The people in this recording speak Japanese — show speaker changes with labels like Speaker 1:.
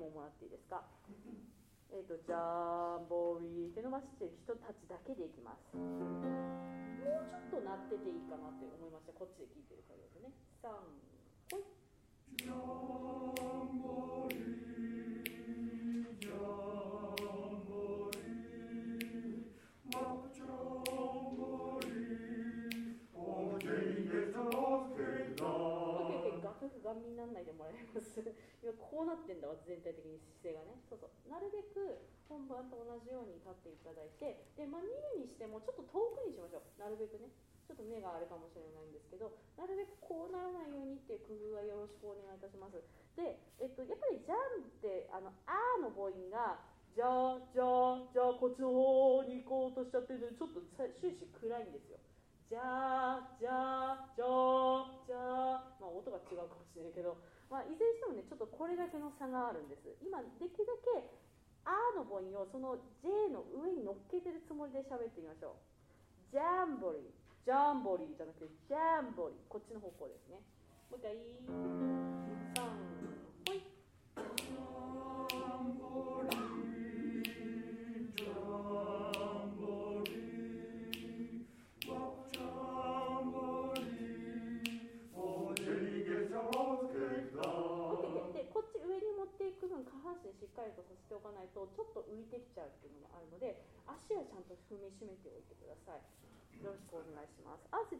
Speaker 1: ももらっていいですか。ジャンボリーって伸ばしてる人たちだけでいきます。もうちょっと鳴ってていいかなって思いました。こっちで聞いてるからですね。3、ほい。ジャンボリー、ジャンボリー、マクジャンボリー、おじいげさまけだ。楽譜がみにならないでもらえます。今こうなってんだわ、全体的に姿勢がね。そうそう。なるべく本番と同じように立っていただいて、で、見るにしてもちょっと遠くにしましょう。なるべくね。ちょっと目があれかもしれないんですけど、なるべくこうならないようにっていう工夫はよろしくお願いいたします。で、やっぱりジャンってあのの母音がじゃあこっちの方に行こうとしちゃってるので、ちょっと終始暗いんですよ。じゃあ、音が違うかもしれないけど、いずれにしてもね、ちょっとこれだけの差があるんです。今できるだけの母音をその J の上に乗っけてるつもりで喋ってみましょう。ジャンボリーじゃなくてジャンボリー、こっちの方向ですね。もう一回3、ほい。ジャンボリー、ジャンボリー、ジャンボリー、おじいげさまつけた。で、こっち上に持っていく分、下半身しっかりとさせておかないとちょっと浮いてきちゃうっていうのがあるので、足はちゃんと踏みしめておいてください。よろしくお願いします。合わせて